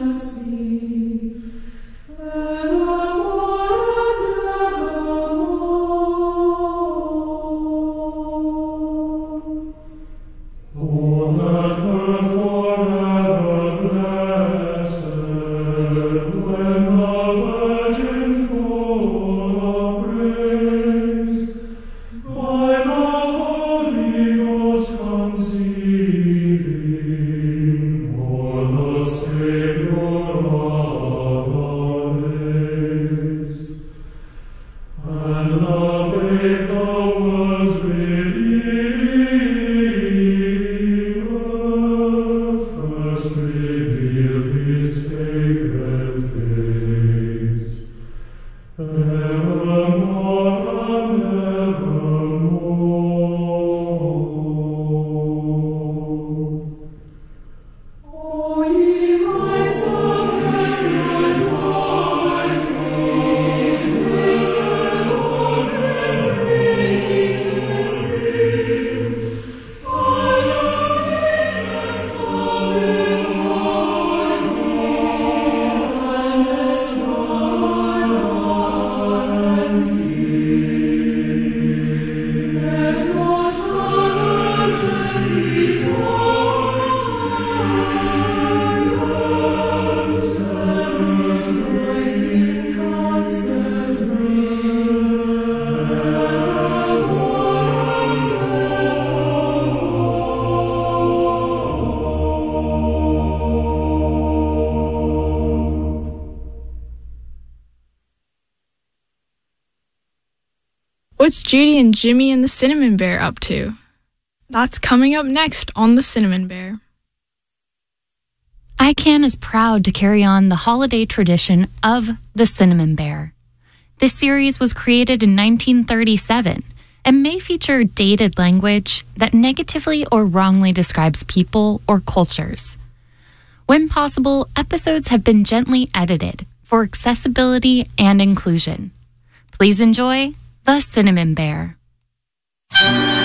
What's Judy and Jimmy and the Cinnamon Bear up to? That's coming up next on The Cinnamon Bear. ICANN is proud to carry on the holiday tradition of the Cinnamon Bear. This series was created in 1937 and may feature dated language that negatively or wrongly describes people or cultures. When possible, episodes have been gently edited for accessibility and inclusion. Please enjoy The Cinnamon Bear.